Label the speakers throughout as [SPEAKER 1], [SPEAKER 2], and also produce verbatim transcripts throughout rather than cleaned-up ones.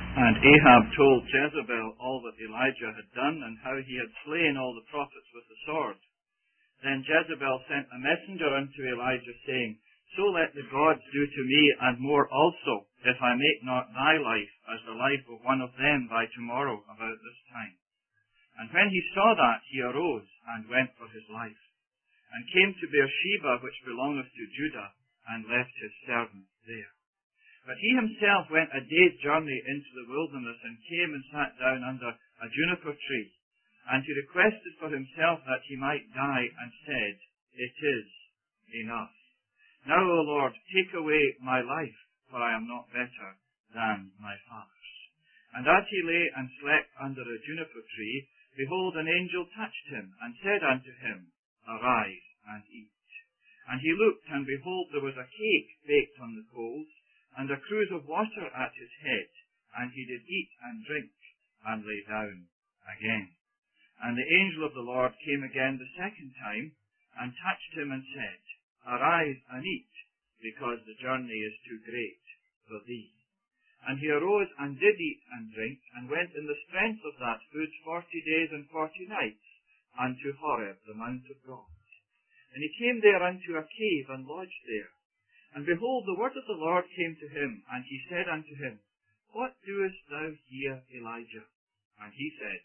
[SPEAKER 1] And Ahab told Jezebel all that Elijah had done, and how he had slain all the prophets with the sword. Then Jezebel sent a messenger unto Elijah, saying, So let the gods do to me, and more also, if I make not thy life as the life of one of them by tomorrow about this time. And when he saw that, he arose and went for his life, and came to Beersheba, which belongeth to Judah, and left his servant there. But he himself went a day's journey into the wilderness, and came and sat down under a juniper tree. And he requested for himself that he might die, and said, It is enough. Now, O Lord, take away my life, for I am not better than my fathers. And as he lay and slept under a juniper tree, behold, an angel touched him, and said unto him, Arise and eat. And he looked, and behold, there was a cake baked on the coals, and a cruse of water at his head. And he did eat and drink, and lay down again. And the angel of the Lord came again the second time, and touched him, and said, Arise and eat, because the journey is too great for thee. And he arose and did eat and drink, and went in the strength of that food forty days and forty nights, unto Horeb, the mount of God. And he came there unto a cave, and lodged there. And behold, the word of the Lord came to him, and he said unto him, What doest thou here, Elijah? And he said,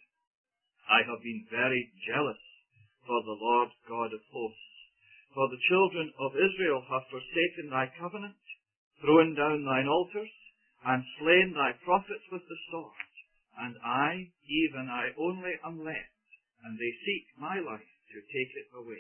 [SPEAKER 1] I have been very jealous for the Lord God of hosts. For the children of Israel have forsaken thy covenant, thrown down thine altars, and slain thy prophets with the sword. And I, even I only, am left, and they seek my life to take it away.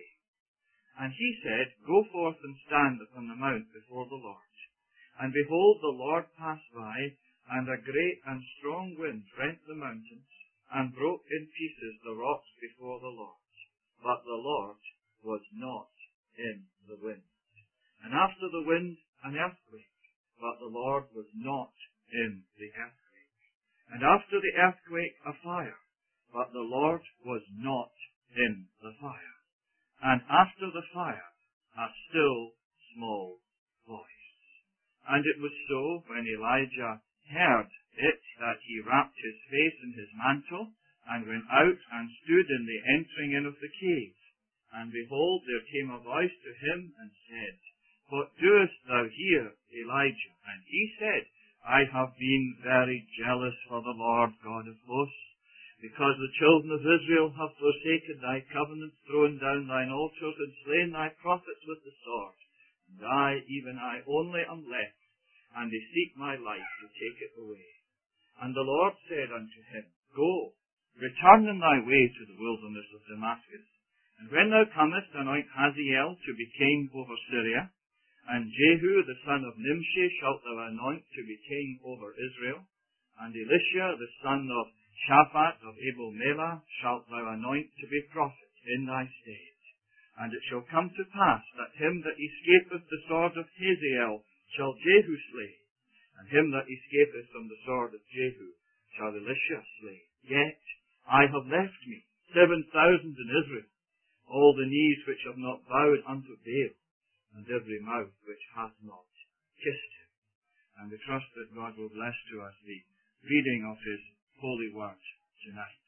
[SPEAKER 1] And he said, Go forth and stand upon the mount before the Lord. And behold, the Lord passed by, and a great and strong wind rent the mountains, and broke in pieces the rocks before the Lord. But the Lord was not in the wind. And after the wind, an earthquake, but the Lord was not in the earthquake. And after the earthquake, a fire, but the Lord was not in the fire. And after the fire, a still small voice. And it was so, when Elijah heard it, that he wrapped his face in his mantle, and went out and stood in the entering in of the cave. And behold, there came a voice to him, and said, What doest thou here, Elijah? And he said, I have been very jealous for the Lord God of hosts, because the children of Israel have forsaken thy covenant, thrown down thine altars, and slain thy prophets with the sword. And I, even I only, am left, and they seek my life to take it away. And the Lord said unto him, Go, return in thy way to the wilderness of Damascus, and when thou comest, anoint Hazael to be king over Syria, and Jehu the son of Nimshi shalt thou anoint to be king over Israel, and Elisha the son of Shaphat of Abel-Melah shalt thou anoint to be prophet in thy stead. And it shall come to pass that him that escapeth the sword of Hazael shall Jehu slay, and him that escapeth from the sword of Jehu shall Elisha slay. Yet I have left me seven thousand in Israel, all the knees which have not bowed unto Baal, and every mouth which hath not kissed him. And we trust that God will bless to us the reading of his holy word tonight.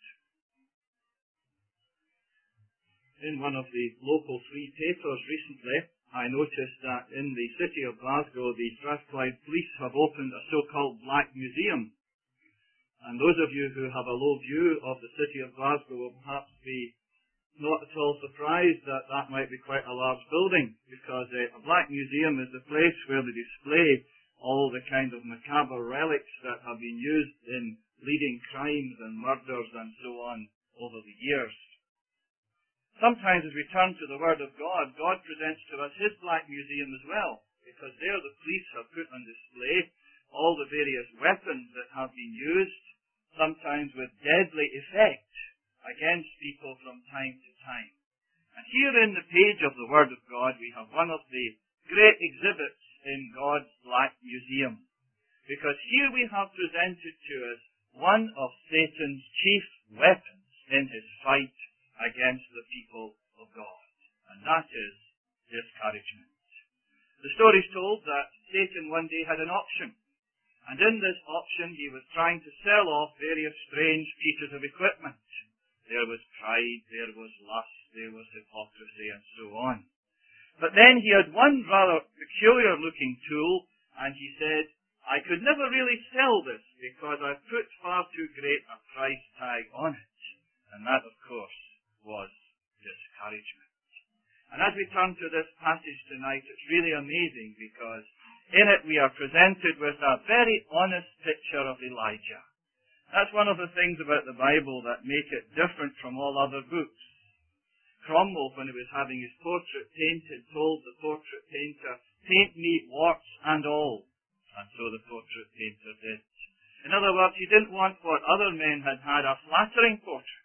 [SPEAKER 1] In one of the local free papers recently, I noticed that in the city of Glasgow, the Strathclyde Police have opened a so-called Black Museum. And those of you who have a low view of the city of Glasgow will perhaps be not at all surprised that that might be quite a large building, because a, a Black Museum is the place where they display all the kind of macabre relics that have been used in leading crimes and murders and so on over the years. Sometimes as we turn to the Word of God, God presents to us his Black Museum as well, because there the police have put on display all the various weapons that have been used, sometimes with deadly effect, against people from time to time. And here in the page of the Word of God, we have one of the great exhibits in God's Black Museum, because here we have presented to us one of Satan's chief weapons in his fight against the people of God, and that is discouragement. The story is told that Satan one day had an auction, And in this option, he was trying to sell off various strange pieces of equipment. There was pride, there was lust, there was hypocrisy, and so on. But then he had one rather peculiar-looking tool, and he said, I could never really sell this because I've put far too great a price tag on it. And that, of course, was discouragement. And as we turn to this passage tonight, it's really amazing because in it we are presented with a very honest picture of Elijah. That's one of the things about the Bible that make it different from all other books. Cromwell, when he was having his portrait painted, told the portrait painter, paint me warts and all. And so the portrait painter did. In other words, he didn't want what other men had had, a flattering portrait.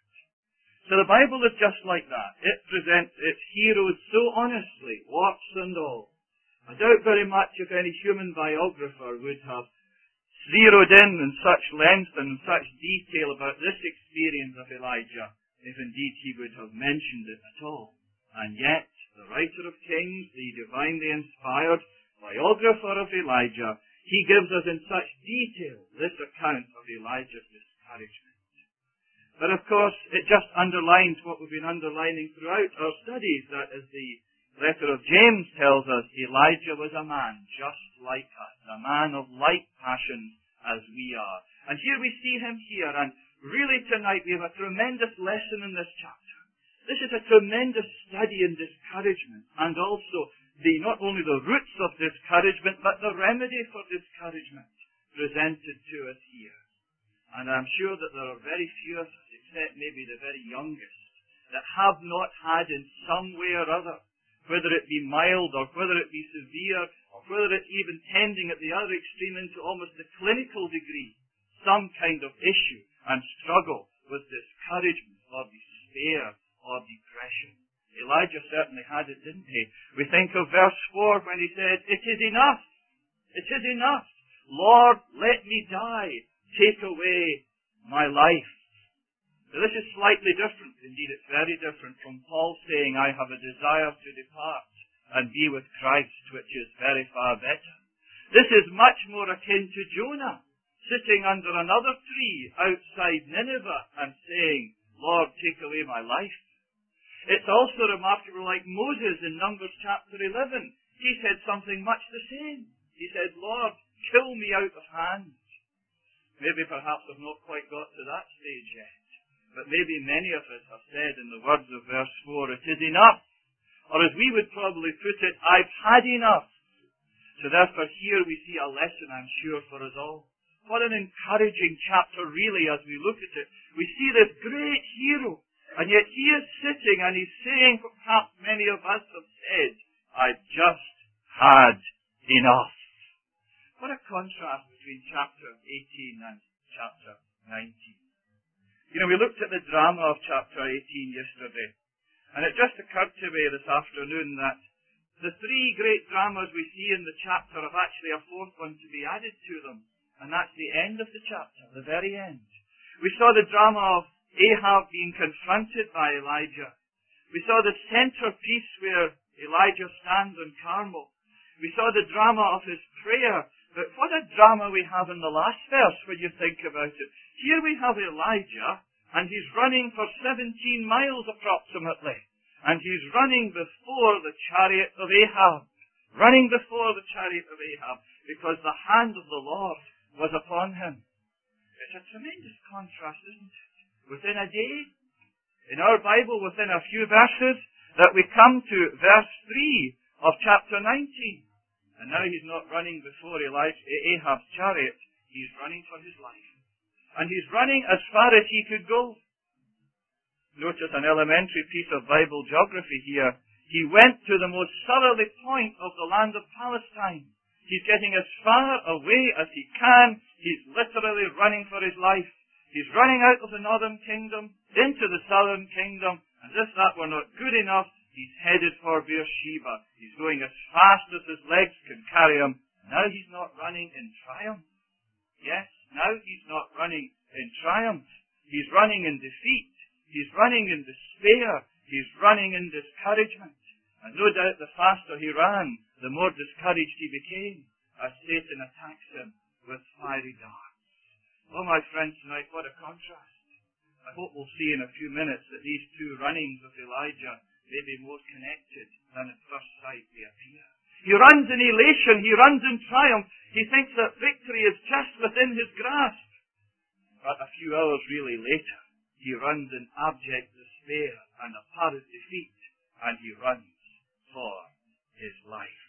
[SPEAKER 1] So the Bible is just like that. It presents its heroes so honestly, warts and all. I doubt very much if any human biographer would have zeroed in in such length and in such detail about this experience of Elijah, if indeed he would have mentioned it at all. And yet, the writer of Kings, the divinely inspired biographer of Elijah, he gives us in such detail this account of Elijah's discouragement. But of course, it just underlines what we've been underlining throughout our studies, that as the letter of James tells us, Elijah was a man just like us, a man of like passions as we are. And here we see him here, and really tonight we have a tremendous lesson in this chapter. This is a tremendous study in discouragement, and also the not only the roots of discouragement, but the remedy for discouragement presented to us here. And I'm sure that there are very few of us, except maybe the very youngest, that have not had in some way or other, whether it be mild or whether it be severe, or whether it's even tending at the other extreme into almost the clinical degree, some kind of issue and struggle with discouragement or despair or depression. Elijah certainly had it, didn't he? We think of verse four when he said, it is enough. It is enough. Lord, let me die. Take away my life. Now, this is slightly different. Indeed, it's very different from Paul saying, I have a desire to depart and be with Christ, which is very far better. This is much more akin to Jonah, sitting under another tree outside Nineveh and saying, Lord, take away my life. It's also remarkable, like Moses in Numbers chapter eleven. He said something much the same. He said, Lord, kill me out of hand. Maybe perhaps I've not quite got to that stage yet. But maybe many of us have said in the words of verse four, it is enough. Or as we would probably put it, I've had enough. So therefore here we see a lesson, I'm sure, for us all. What an encouraging chapter really as we look at it. We see this great hero, and yet he is sitting and he's saying what perhaps many of us have said, I've just had enough. What a contrast between chapter eighteen and chapter nineteen. You know, we looked at the drama of chapter eighteen yesterday, and it just occurred to me this afternoon that the three great dramas we see in the chapter have actually a fourth one to be added to them, and that's the end of the chapter, the very end. We saw the drama of Ahab being confronted by Elijah. We saw the centerpiece where Elijah stands on Carmel. We saw the drama of his prayer. But what a drama we have in the last verse when you think about it. Here we have Elijah, and he's running for seventeen miles approximately. And he's running before the chariot of Ahab. Running before the chariot of Ahab, because the hand of the Lord was upon him. It's a tremendous contrast, isn't it? Within a day, in our Bible, within a few verses, that we come to verse three of chapter nineteen. And now he's not running before Elijah, Ahab's chariot. He's running for his life. And he's running as far as he could go. Notice an elementary piece of Bible geography here. He went to the most southerly point of the land of Palestine. He's getting as far away as he can. He's literally running for his life. He's running out of the northern kingdom into the southern kingdom. And if that were not good enough, he's headed for Beersheba. He's going as fast as his legs can carry him. Now he's not running in triumph. Yes, now he's not running in triumph. He's running in defeat. He's running in despair. He's running in discouragement. And no doubt the faster he ran, the more discouraged he became as Satan attacks him with fiery darts. Oh, my friends, tonight, what a contrast. I hope we'll see in a few minutes that these two runnings of Elijah may be more connected than at first sight they appear. He runs in elation. He runs in triumph. He thinks that victory is just within his grasp. But a few hours really later, he runs in abject despair and apparent defeat, and he runs for his life.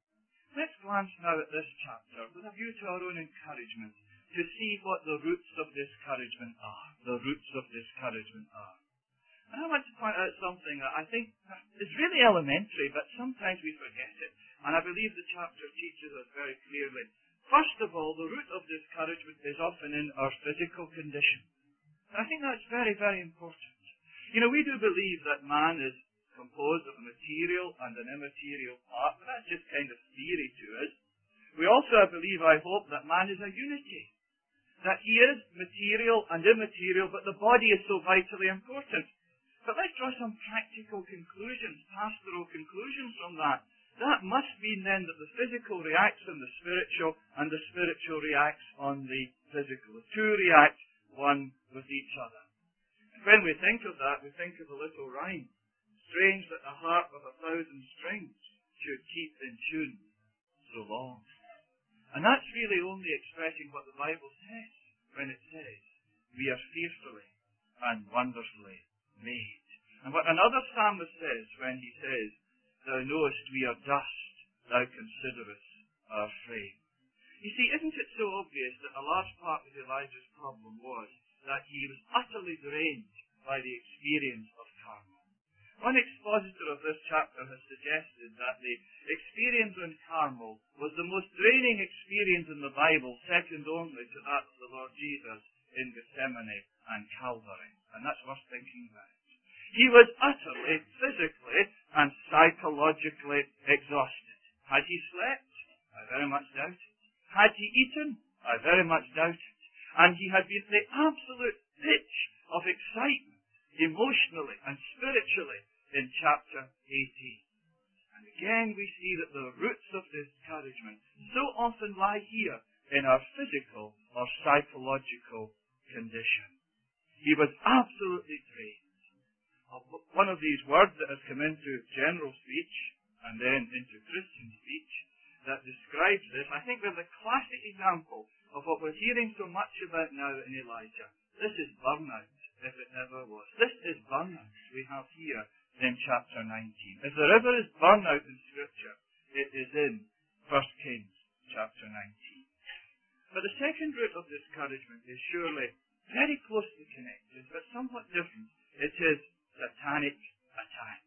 [SPEAKER 1] Let's glance now at this chapter with a view to our own encouragement, to see what the roots of discouragement are. The roots of discouragement are. And I want to point out something that I think is really elementary, but sometimes we forget it. And I believe the chapter teaches us very clearly. First of all, the root of discouragement is often in our physical condition. And I think that's very, very important. You know, we do believe that man is composed of a material and an immaterial part, but that's just kind of theory to us. We also believe, I hope, that man is a unity. That he is material and immaterial, but the body is so vitally important. But let's draw some practical conclusions, pastoral conclusions from that. That must mean then that the physical reacts on the spiritual, and the spiritual reacts on the physical. The two react one with each other. And when we think of that, we think of a little rhyme. Strange that the harp of a thousand strings should keep in tune so long. And that's really only expressing what the Bible says when it says, we are fearfully and wonderfully made. And what another psalmist says when he says, thou knowest we are dust, thou considerest our frame. You see, isn't it so obvious that a large part of Elijah's problem was that he was utterly drained by the experience of Carmel? One expositor of this chapter has suggested that the experience on Carmel was the most draining experience in the Bible, second only to that of the Lord Jesus in Gethsemane and Calvary. And that's worth thinking about. He was utterly, physically, and psychologically exhausted. Had he slept? I very much doubt it. Had he eaten? I very much doubt it. And he had been the absolute pitch of excitement, emotionally and spiritually, in chapter eighteen. And again we see that the roots of discouragement so often lie here in our physical or psychological condition. He was absolutely drained. One of these words that has come into general speech and then into Christian speech that describes this, I think we're the classic example of what we're hearing so much about now in Elijah. This is burnout, if it ever was. This is burnout we have here in chapter nineteen. If there ever is burnout in Scripture, it is in First Kings chapter nineteen. But the second root of discouragement is surely very closely connected, but somewhat different. It is satanic attack.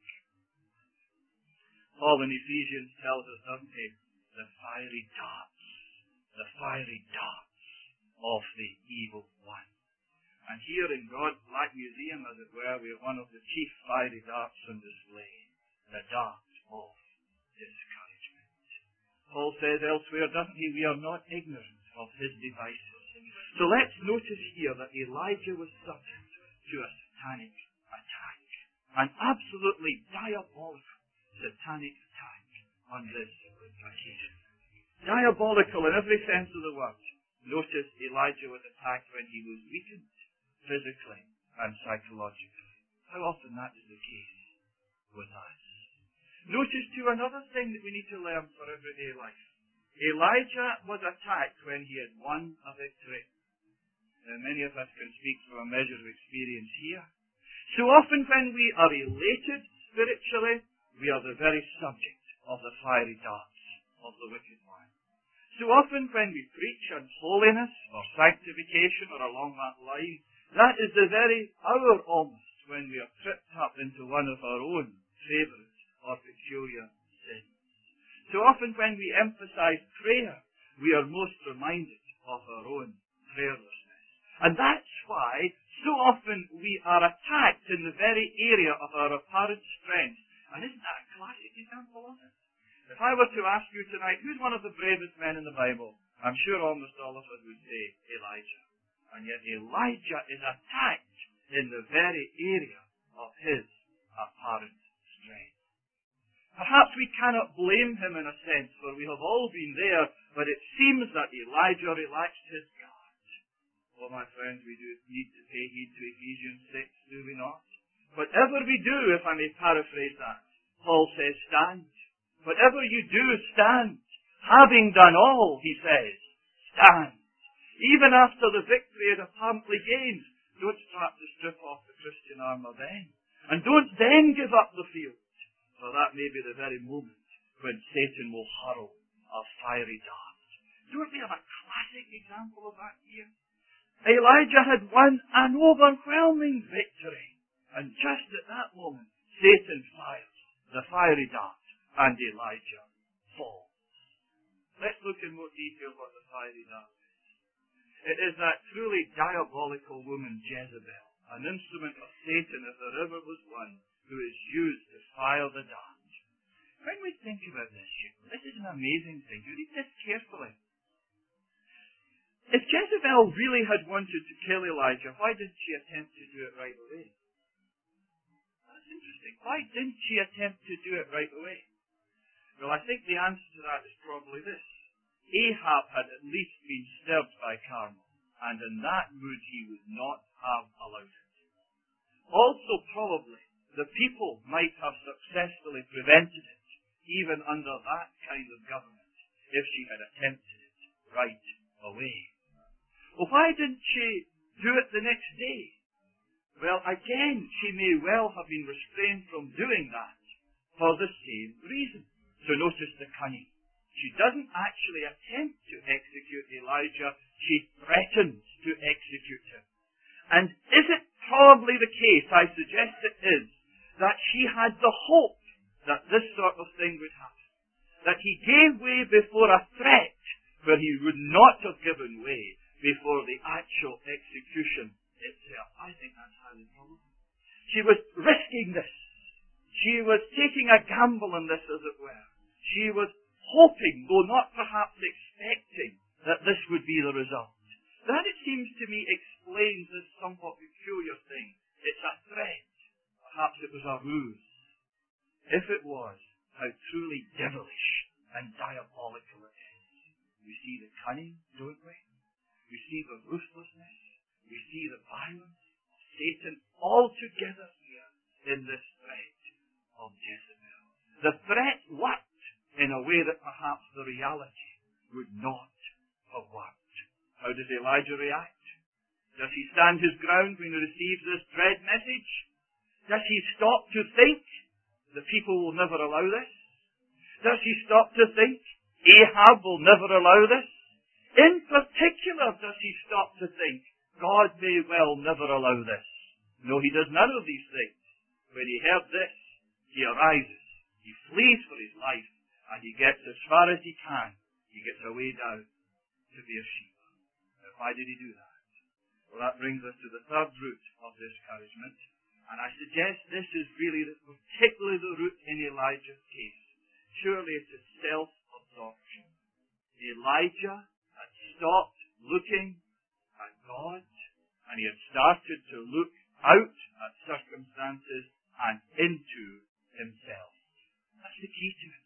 [SPEAKER 1] Paul in Ephesians tells us, doesn't he, the fiery darts, the fiery darts of the evil one. And here in God's Black Museum, as it were, we have one of the chief fiery darts on display, the dart of discouragement. Paul says elsewhere, doesn't he, we are not ignorant of his devices. So let's notice here that Elijah was subject to a satanic attack, an absolutely diabolical satanic attack on this occasion. Diabolical in every sense of the word. Notice Elijah was attacked when he was weakened, physically and psychologically. How often that is the case with us. Notice too another thing that we need to learn for everyday life. Elijah was attacked when he had won a victory. Now, many of us can speak from a measure of experience here. So often when we are elated spiritually, we are the very subject of the fiery darts of the wicked one. So often when we preach on holiness or sanctification or along that line, that is the very hour almost when we are tripped up into one of our own favourite or peculiar sins. So often when we emphasize prayer, we are most reminded of our own prayerlessness. And that's why so often we are attacked in the very area of our apparent strength. And isn't that a classic example of it? If I were to ask you tonight, who's one of the bravest men in the Bible? I'm sure almost all of us would say Elijah. And yet Elijah is attacked in the very area of his apparent strength. Perhaps we cannot blame him in a sense, for we have all been there, but it seems that Elijah relaxed his guard. Well, my friends, we do need to pay heed to Ephesians six, do we not? Whatever we do, if I may paraphrase that, Paul says, stand. Whatever you do, stand. Having done all, he says, stand. Even after the victory is apparently gained, don't start to strip off the Christian armour then. And don't then give up the field, for that may be the very moment when Satan will hurl a fiery dart. Don't we have a classic example of that here? Elijah had won an overwhelming victory. And just at that moment, Satan fires the fiery dart, and Elijah falls. Let's look in more detail what the fiery dart is. It is that truly diabolical woman Jezebel, an instrument of Satan if there ever was one, who is used to fire the dart. When we think about this, this is an amazing thing. You read this carefully. If Jezebel really had wanted to kill Elijah, why didn't she attempt to do it right away? That's interesting. Why didn't she attempt to do it right away? Well, I think the answer to that is probably this. Ahab had at least been disturbed by Carmel, and in that mood he would not have allowed it. Also, probably, the people might have successfully prevented it, even under that kind of government, if she had attempted it right away. Well, why didn't she do it the next day? Well, again, she may well have been restrained from doing that for the same reason. So notice the cunning. She doesn't actually attempt to execute Elijah. She threatens to execute him. And is it probably the case, I suggest it is, that she had the hope that this sort of thing would happen? That he gave way before a threat where he would not have given way before the actual execution itself. I think that's highly probable. She was risking this. She was taking a gamble in this, as it were. She was hoping, though not perhaps expecting, that this would be the result. That, it seems to me, explains this somewhat peculiar thing. It's a threat. Perhaps it was a ruse. If it was, how truly devilish and diabolical it is. We see the cunning, don't we? We see the ruthlessness. We see the violence of Satan all together here in this threat of Jezebel. The threat worked in a way that perhaps the reality would not have worked. How does Elijah react? Does he stand his ground when he receives this dread message? Does he stop to think the people will never allow this? Does he stop to think Ahab will never allow this? In particular, does he stop to think God may well never allow this? No, he does none of these things. When he heard this, he arises. He flees for his life. And he gets as far as he can. He gets away down to Beersheba. Now, why did he do that? Well, that brings us to the third root of discouragement. And I suggest this is really the, particularly the root in Elijah's case. Surely it is self-absorption. Elijah had stopped looking at God, and he had started to look out at circumstances and into himself. That's the key to it.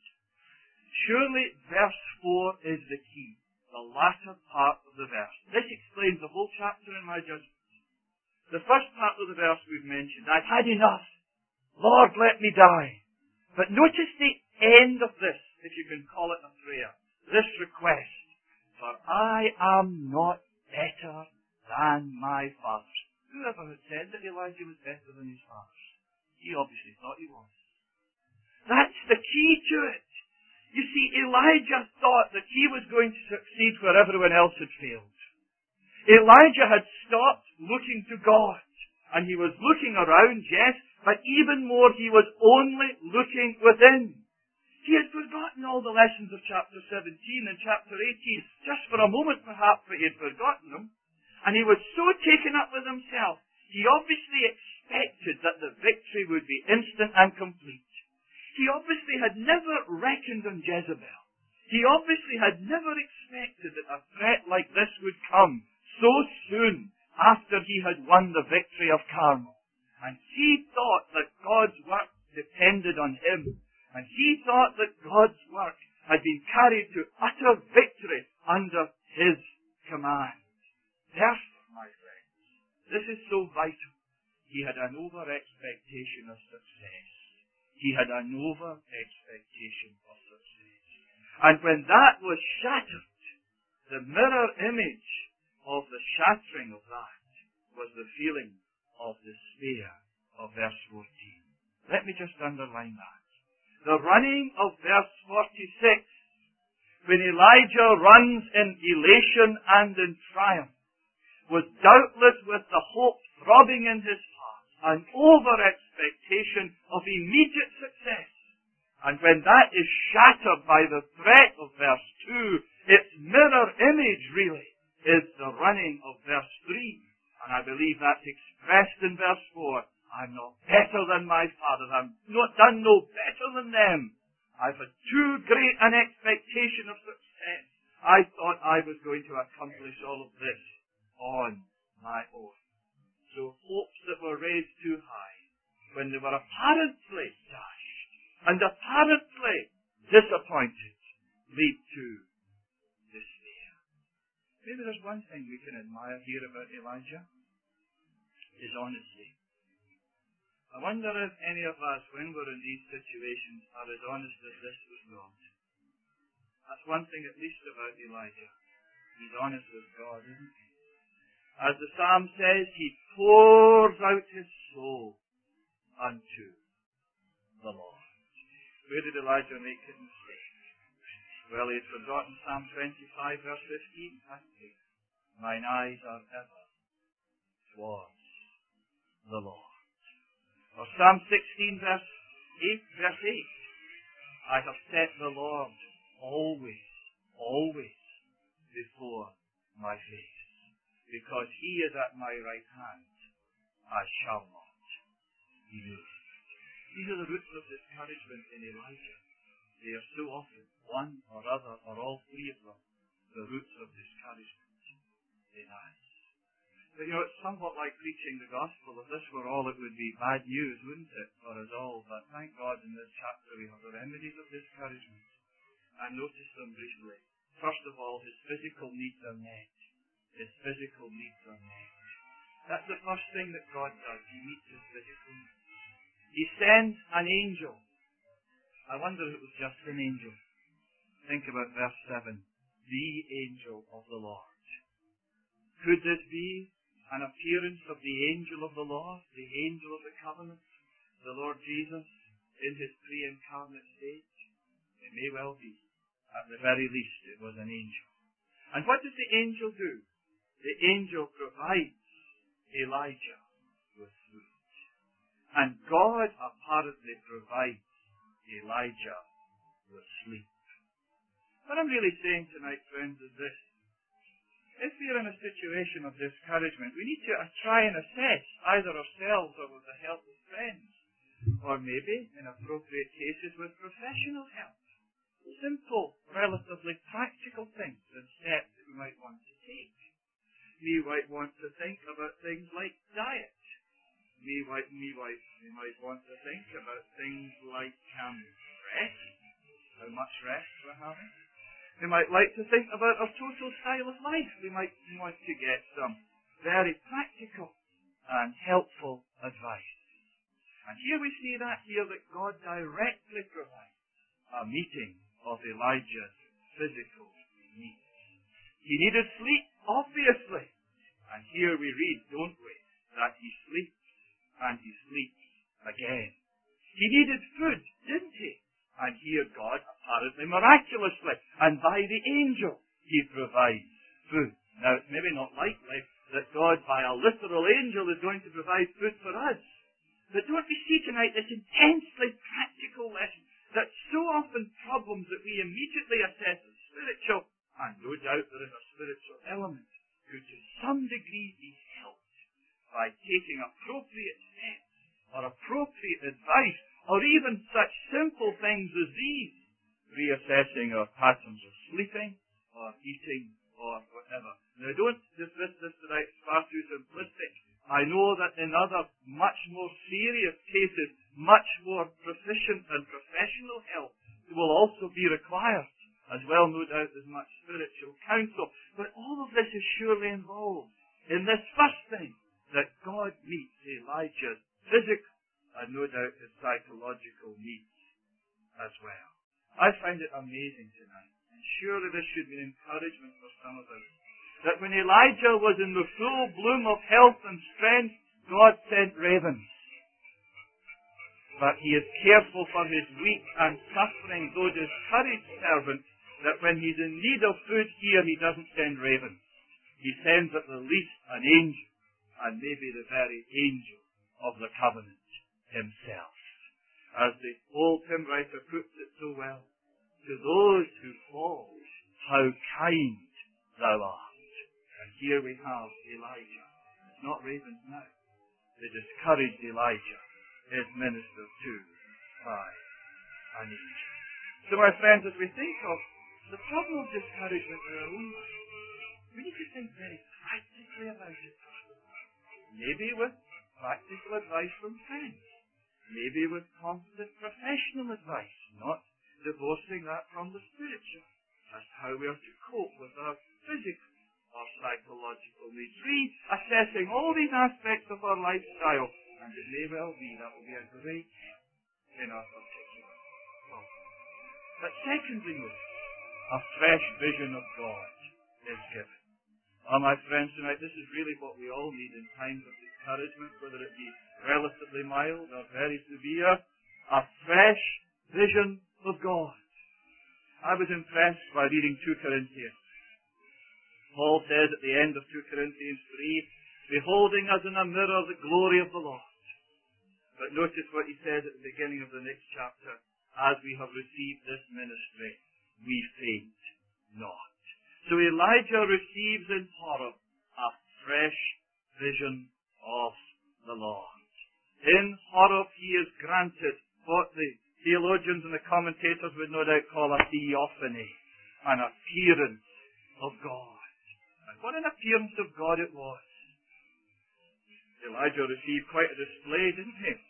[SPEAKER 1] Surely verse four is the key, the latter part of the verse. This explains the whole chapter in my judgment. The first part of the verse we've mentioned, I've had enough. Lord, let me die. But notice the end of this, if you can call it a prayer, this request. For I am not better than my fathers. Whoever had said that Elijah was better than his fathers? He obviously thought he was. That's the key to it. You see, Elijah thought that he was going to succeed where everyone else had failed. Elijah had stopped looking to God. And he was looking around, yes, but even more, he was only looking within. He had forgotten all the lessons of chapter seventeen and chapter eighteen. Just for a moment, perhaps, but he had forgotten them. And he was so taken up with himself, he obviously expected that the victory would be instant and complete. He obviously had never reckoned on Jezebel. He obviously had never expected that a threat like this would come so soon after he had won the victory of Carmel. And he thought that God's work depended on him. And he thought that God's work had been carried to utter victory under his command. Therefore, my friends, this is so vital. He had an over-expectation of success. He had an over-expectation of success. And when that was shattered, the mirror image of the shattering of that was the feeling of despair of verse fourteen. Let me just underline that. The running of verse forty-six, when Elijah runs in elation and in triumph, was doubtless with the hope throbbing in his heart, an over-expectation of immediate success. And when that is shattered by the threat of verse two, its mirror image really is the running of verse three. And I believe that's expressed in verse four. I'm not better than my fathers. I've not done no better than them. I've had too great an expectation of success. I thought I was going to accomplish all of this on my own. So hopes that were raised too high, when they were apparently dashed and apparently disappointed, lead to despair. Maybe there's one thing we can admire here about Elijah, his honesty. I wonder if any of us, when we're in these situations, are as honest as this with God. That's one thing at least about Elijah. He's honest with God, isn't he? As the psalm says, he pours out his soul unto the Lord. Where did Elijah make his mistake? Well, he had forgotten Psalm twenty-five, verse fifteen, hasn't he? Mine eyes are ever towards the Lord. Or Psalm sixteen, verse eight, verse eight. I have set the Lord always, always before my face. Because he is at my right hand, I shall not be moved. These are the roots of discouragement in Elijah. They are so often, one or other or all three of them, the roots of discouragement in us. But you know, it's somewhat like preaching the gospel. If this were all, it would be bad news, wouldn't it, for us all? But thank God in this chapter we have the remedies of discouragement. And notice them briefly. First of all, his physical needs are met. His physical needs are met. That's the first thing that God does. He meets his physical needs. He sends an angel. I wonder if it was just an angel. Think about verse seven. The angel of the Lord. Could this be an appearance of the angel of the Lord, the angel of the covenant, the Lord Jesus, in his pre-incarnate state? It may well be. At the very least, it was an angel. And what does the angel do? The angel provides Elijah with food. And God apparently provides Elijah with sleep. What I'm really saying tonight, friends, is this. If we're in a situation of discouragement, we need to try and assess either ourselves or with the help of friends, or maybe, in appropriate cases, with professional help. Simple, relatively practical things and steps that we might want to take. We might want to think about things like diet. We might, we might, we might want to think about things like um, rest, how much rest we're having. We might like to think about our total style of life. We might want to get some very practical and helpful advice. And here we see that here that God directly provides a meeting of Elijah's physical needs. He needed sleep, obviously. And here we read, don't we, that he sleeps and he sleeps again. He needed food, didn't he? And here God, apparently miraculously, and by the angel, he provides food. Now, it's maybe not likely that God, by a literal angel, is going to provide food for us. But don't we see tonight this intensely practical lesson that so often problems that we immediately assess as spiritual, and no doubt there is a spiritual element, could to some degree be helped by taking appropriate steps or appropriate advice, or even such simple things as these, reassessing our patterns of sleeping or eating or whatever. Now, don't dismiss this tonight as far too simplistic. I know that in other much more serious cases, much more proficient and professional help be required, as well no doubt as much spiritual counsel. But all of this is surely involved in this first thing, that God meets Elijah's physical and no doubt his psychological needs as well. I find it amazing tonight, and surely this should be an encouragement for some of us, that when Elijah was in the full bloom of health and strength, God sent ravens. But he is careful for his weak and suffering, though discouraged servant, that when he's in need of food here, he doesn't send ravens. He sends at the least an angel, and maybe the very angel of the covenant himself. As the old hymn writer puts it so well, to those who fall, how kind thou art. And here we have Elijah. It's not ravens now. They discouraged Elijah, is ministered to by an angel. So my friends, as we think of the problem of discouragement in our own life, we need to think very practically about it. Maybe with practical advice from friends. Maybe with competent professional advice, not divorcing that from the spiritual. That's how we are to cope with our physical or psychological needs. Reassessing all these aspects of our lifestyle, and it may well be that will be a great in our particular problem. But secondly, a fresh vision of God is given. Oh, my friends, tonight, this is really what we all need in times of discouragement, whether it be relatively mild or very severe. A fresh vision of God. I was impressed by reading Second Corinthians. Paul says at the end of Second Corinthians three, beholding as in a mirror the glory of the Lord. But notice what he says at the beginning of the next chapter. As we have received this ministry, we faint not. So Elijah receives in Horeb a fresh vision of the Lord. In Horeb he is granted what the theologians and the commentators would no doubt call a theophany, an appearance of God. And what an appearance of God it was. Elijah received quite a display, didn't he?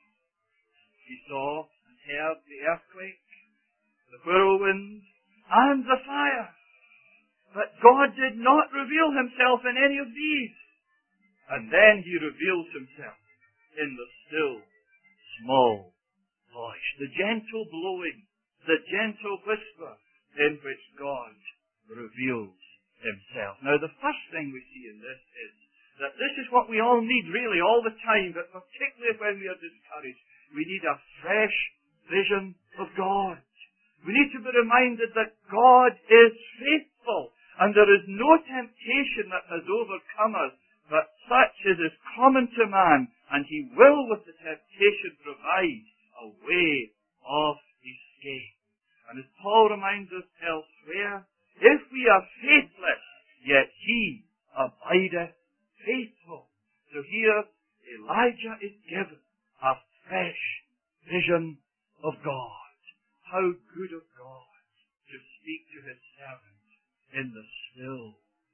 [SPEAKER 1] He saw and heard the earthquake, the whirlwind, and the fire. But God did not reveal himself in any of these. And then he reveals himself in the still, small voice, the gentle blowing, the gentle whisper in which God reveals himself. Now, the first thing we see in this is that this is what we all need really all the time, but particularly when we are discouraged. We need a fresh vision of God. We need to be reminded that God is faithful. And there is no temptation that has overcome us, but such as is common to man, and he will with the temptation provide a way of escape. And as Paul reminds us elsewhere, if we are faithless, yet he abideth faithful. So here, Elijah is given a fresh vision of God. How good of God to speak to his servant in the still,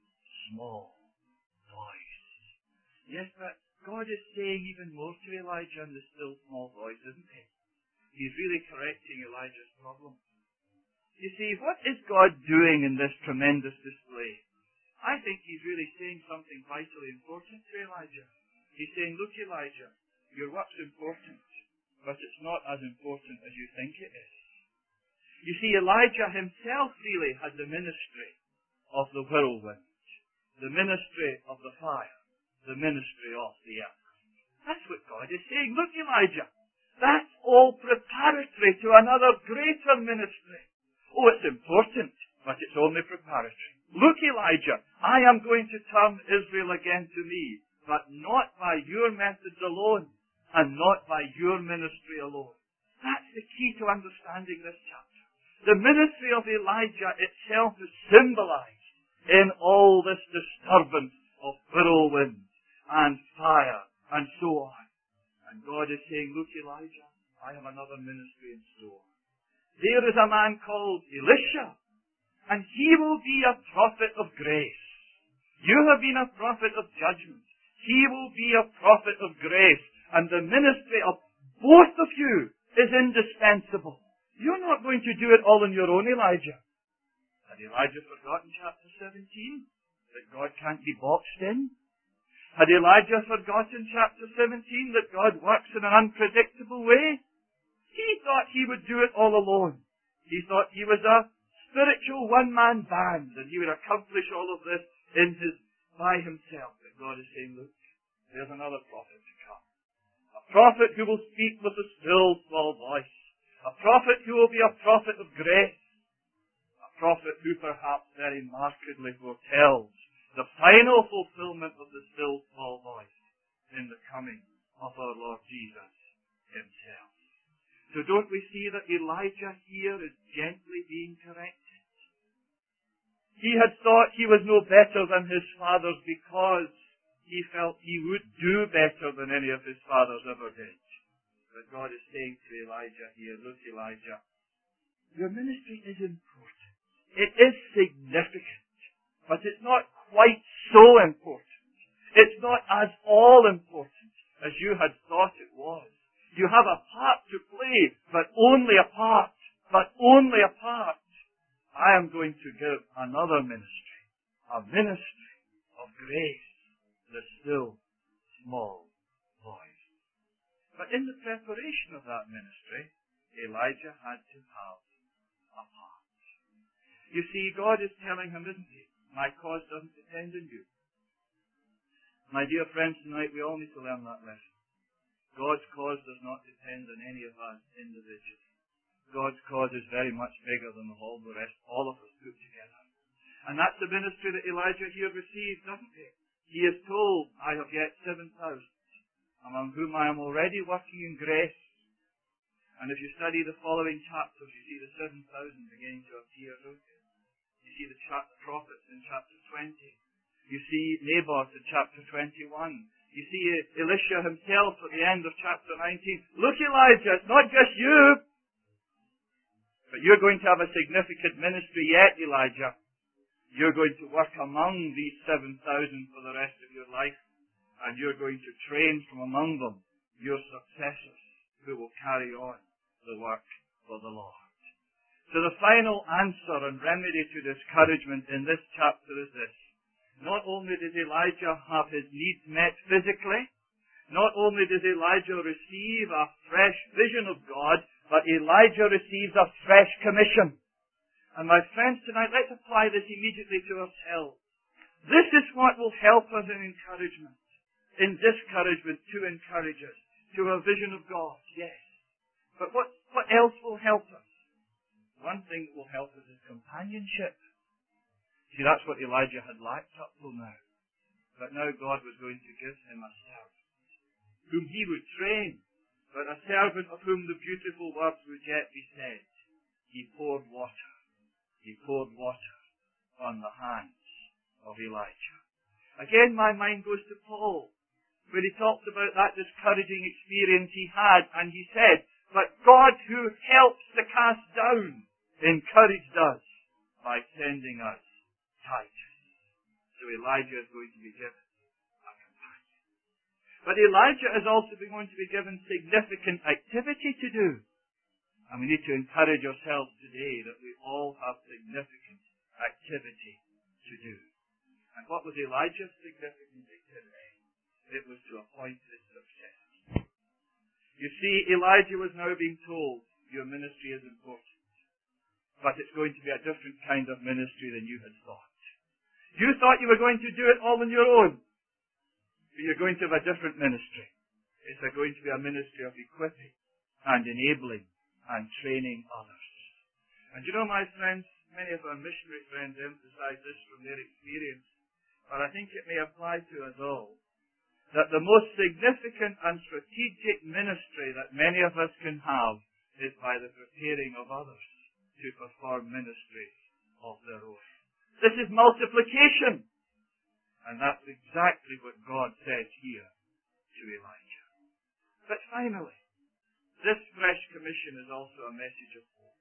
[SPEAKER 1] small voice. Yes, but God is saying even more to Elijah in the still, small voice, isn't he? He's really correcting Elijah's problem. You see, what is God doing in this tremendous display? I think he's really saying something vitally important to Elijah. He's saying, look, Elijah, your work's important, but it's not as important as you think it is. You see, Elijah himself really had the ministry of the whirlwind, the ministry of the fire, the ministry of the earth. That's what God is saying. Look, Elijah, that's all preparatory to another greater ministry. Oh, it's important, but it's only preparatory. Look, Elijah, I am going to turn Israel again to me, but not by your methods alone, and not by your ministry alone. That's the key to understanding this chapter. The ministry of Elijah itself is symbolized in all this disturbance of whirlwind and fire and so on. And God is saying, look, Elijah, I have another ministry in store. There is a man called Elisha, and he will be a prophet of grace. You have been a prophet of judgment. He will be a prophet of grace. And the ministry of both of you is indispensable. You're not going to do it all on your own, Elijah. Had Elijah forgotten chapter seventeen? That God can't be boxed in? Had Elijah forgotten chapter seventeen? That God works in an unpredictable way? He thought he would do it all alone. He thought he was a spiritual one-man band and he would accomplish all of this in his, by himself. But God is saying, look, there's another prophet to come. A prophet who will speak with a still small voice. A prophet who will be a prophet of grace. A prophet who perhaps very markedly foretells the final fulfillment of the still small voice in the coming of our Lord Jesus himself. So don't we see that Elijah here is gently being corrected? He had thought he was no better than his fathers because he felt he would do better than any of his fathers ever did. But God is saying to Elijah here, look, Elijah, your ministry is important. It is significant, but it's not quite so important. It's not as all important as you had thought it was. You have a part to play, but only a part, but only a part. I am going to give another ministry, a ministry of grace, the still small voice. But in the preparation of that ministry, Elijah had to have a part. You see, God is telling him, isn't he? My cause doesn't depend on you. My dear friends, tonight we all need to learn that lesson. God's cause does not depend on any of us individually. God's cause is very much bigger than all the rest, all of us put together. And that's the ministry that Elijah here received, doesn't he? He is told, I have yet seven thousand, among whom I am already working in grace. And if you study the following chapters, you see the seven thousand beginning to appear, don't you? You see the chapter prophets in chapter twenty. You see Naboth in chapter twenty-one. You see Elisha himself at the end of chapter nineteen. Look, Elijah, it's not just you. But you're going to have a significant ministry yet, Elijah. You're going to work among these seven thousand for the rest of your life. And you're going to train from among them your successors who will carry on the work for the Lord. So the final answer and remedy to discouragement in this chapter is this. Not only did Elijah have his needs met physically, not only did Elijah receive a fresh vision of God, but Elijah receives a fresh commission. And my friends, tonight, let's apply this immediately to ourselves. This is what will help us in encouragement, in discouragement, to encourage us, to a vision of God, yes. But what, what else will help us? One thing that will help us is companionship. See, that's what Elijah had lacked up till now. But now God was going to give him a servant, whom he would train, but a servant of whom the beautiful words would yet be said. He poured water. He poured water on the hands of Elijah. Again, my mind goes to Paul, when he talked about that discouraging experience he had, and he said, but God who helps to cast down encouraged us by sending us Titus. So Elijah is going to be given a companion. But Elijah is also going to be given significant activity to do. And we need to encourage ourselves today that we all have significant activity to do. And what was Elijah's significant activity? It was to appoint his successor. You see, Elijah was now being told, your ministry is important, but it's going to be a different kind of ministry than you had thought. You thought you were going to do it all on your own. But you're going to have a different ministry. It's going to be a ministry of equipping and enabling and training others. And you know, my friends, many of our missionary friends emphasize this from their experience, but I think it may apply to us all, that the most significant and strategic ministry that many of us can have is by the preparing of others to perform ministries of their own. This is multiplication. And that's exactly what God says here to Elijah. But finally, this fresh commission is also a message of hope.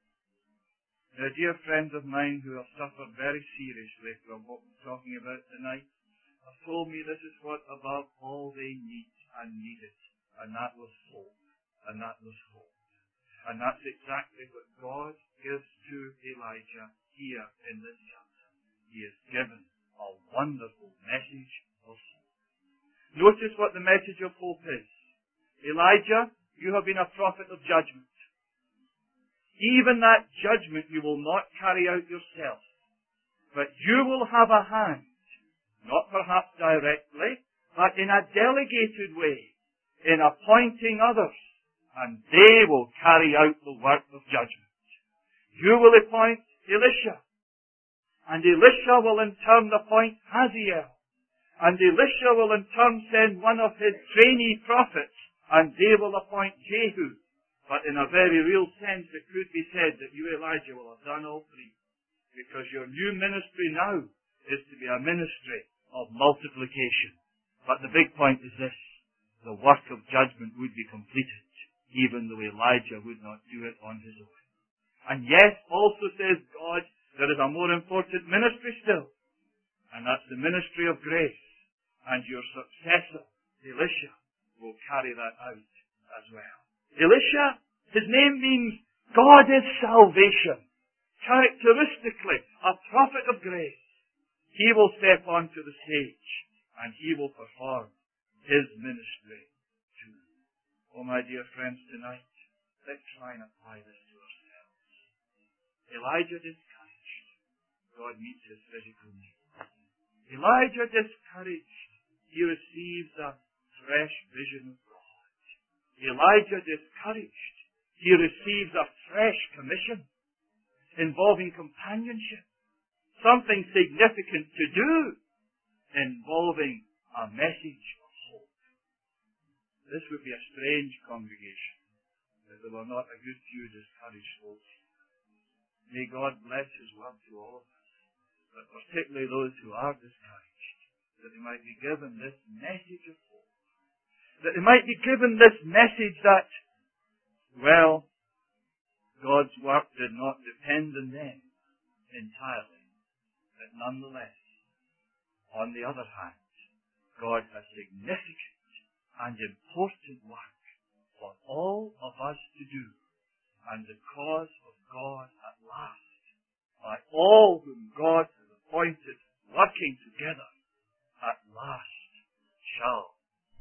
[SPEAKER 1] Now, dear friends of mine who have suffered very seriously from what we're talking about tonight have told me this is what above all they need and needed. And that was hope. And that was hope. And that's exactly what God gives to Elijah here in this chapter. He is given a wonderful message of hope. Notice what the message of hope is. Elijah, you have been a prophet of judgment. Even that judgment you will not carry out yourself, but you will have a hand, not perhaps directly, but in a delegated way, in appointing others, and they will carry out the work of judgment. You will appoint Elisha, and Elisha will in turn appoint Hazael, and Elisha will in turn send one of his trainee prophets, and they will appoint Jehu. But in a very real sense, it could be said that you, Elijah, will have done all three. Because your new ministry now is to be a ministry of multiplication. But the big point is this. The work of judgment would be completed, even though Elijah would not do it on his own. And yes, also says God, there is a more important ministry still. And that's the ministry of grace. And your successor, Elisha, will carry that out as well. Elisha, his name means God is salvation. Characteristically, a prophet of grace. He will step onto the stage and he will perform his ministry too. Oh, my dear friends, tonight, let's try and apply this to ourselves. Elijah discouraged. God meets his physical need. Elijah discouraged. He receives a fresh vision of God. Elijah discouraged. He receives a fresh commission involving companionship. Something significant to do involving a message of hope. This would be a strange congregation if there were not a good few discouraged folks. May God bless His word to all of us, but particularly those who are discouraged, that they might be given this message of hope. That they might be given this message that, well, God's work did not depend on them entirely. But nonetheless, on the other hand, God has significant and important work for all of us to do. And the cause of God at last, by all whom God has appointed working together, at last shall